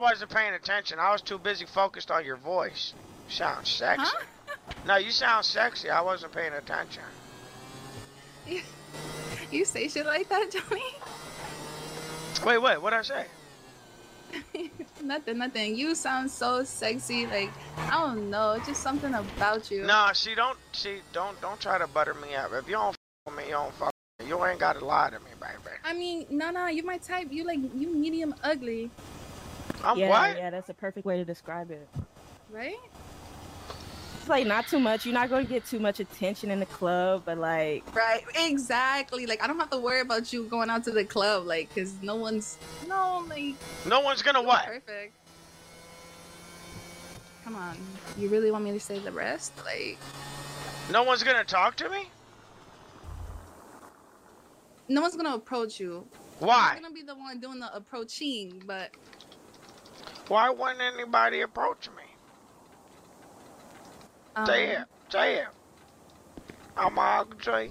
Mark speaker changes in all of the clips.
Speaker 1: wasn't paying attention. I was too busy focused on your voice. You sound sexy.
Speaker 2: Huh?
Speaker 1: No, you sound sexy. I wasn't paying attention.
Speaker 2: You say shit like that, Johnny?
Speaker 1: Wait, what'd I say?
Speaker 2: Nothing. You sound so sexy. Like, I don't know, just something about you.
Speaker 1: Nah, don't try to butter me up. If you don't with me, you don't fuck with me. You ain't gotta lie to me, baby.
Speaker 2: I mean, no, you my type. You medium ugly.
Speaker 1: I'm
Speaker 3: yeah,
Speaker 1: what?
Speaker 3: Yeah, that's a perfect way to describe it.
Speaker 2: Right?
Speaker 3: It's like not too much. You're not going to get too much attention in the club, but like...
Speaker 2: Right, exactly. Like, I don't have to worry about you going out to the club, like, because no one's gonna
Speaker 1: what?
Speaker 2: Perfect. Come on. You really want me to say the rest? Like...
Speaker 1: No one's gonna talk to me?
Speaker 2: No one's gonna approach you.
Speaker 1: Why?
Speaker 2: I'm gonna be the one doing the approaching, but...
Speaker 1: Why wouldn't anybody approach me? Say it. I'm ugly.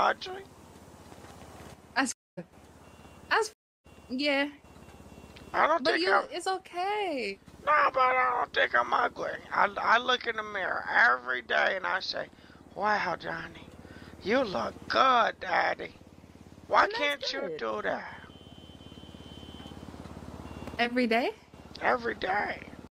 Speaker 2: Yeah.
Speaker 1: I don't think
Speaker 2: it's okay.
Speaker 1: No, but I don't think I'm ugly. I look in the mirror every day and I say, wow, Johnny, you look good, Daddy. Why can't you do that?
Speaker 2: Every day?
Speaker 1: Every day.